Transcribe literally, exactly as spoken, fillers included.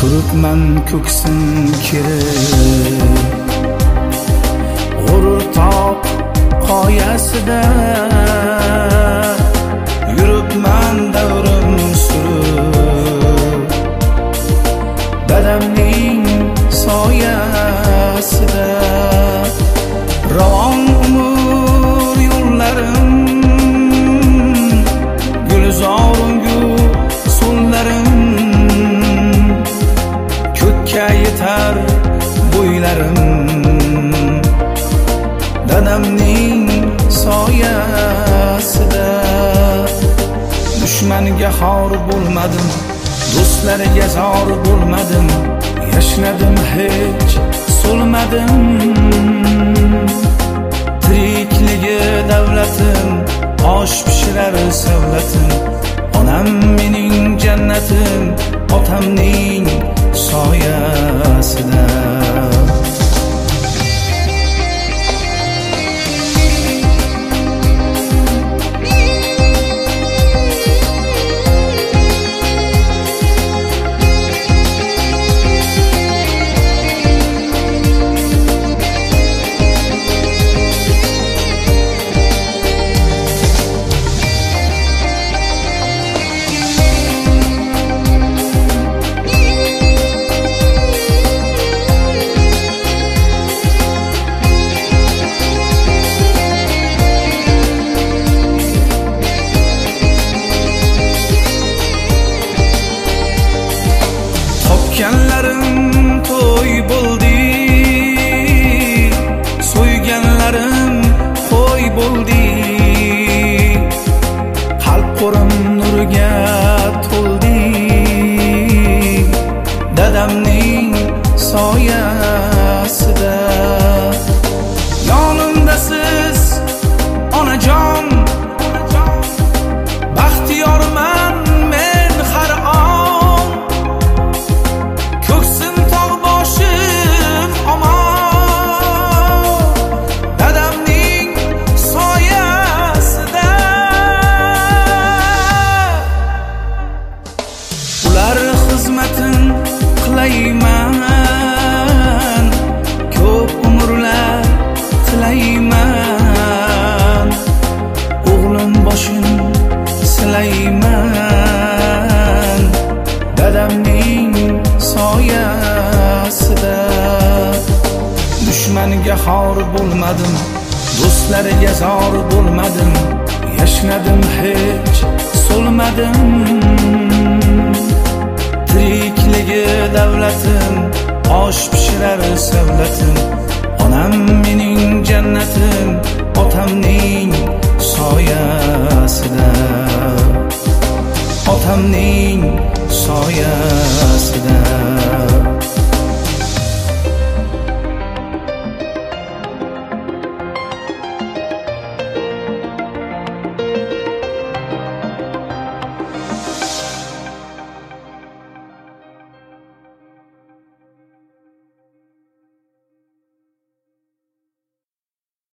turibman ko'ksim kirib, g'urur tog' qoyasida yuribman davrim surib, dadamning soyasida ravon umr yo'llarim, gulzorungu so'llarim, ko'kka yetar bo'ylarim, dadamning soyasida. Dushmanga xor bo'lmadim, do'stlariga zor bo'lmadim, yashnadim hech so'lmadim. Tirikligi davlatim, osh pishirar savlatim, onam mening jannatim, otamning soyasida. Topganlarim to'y bo'ldi, so'yganlarim qo'y bo'ldi, qalb qo'rim nurga to'ldi, dadamning soyasida. Yonimda siz onajon, baxtiyorman men har on, ko'ksim tog' boshim omon, dadamning soyasida. Ular xizmatin qilayman, ko'p umrlar tilayman, o'g'lim boshin silayman, dadamning soyasida. Dushmanga xor bo'lmadim, do'stlariga zor bo'lmadim, yashnadim hech so'lmadim. Tirikligi davlatim, osh pishirar savlatim, onam mening jannatim, otamning soyasida, otamning soyasida.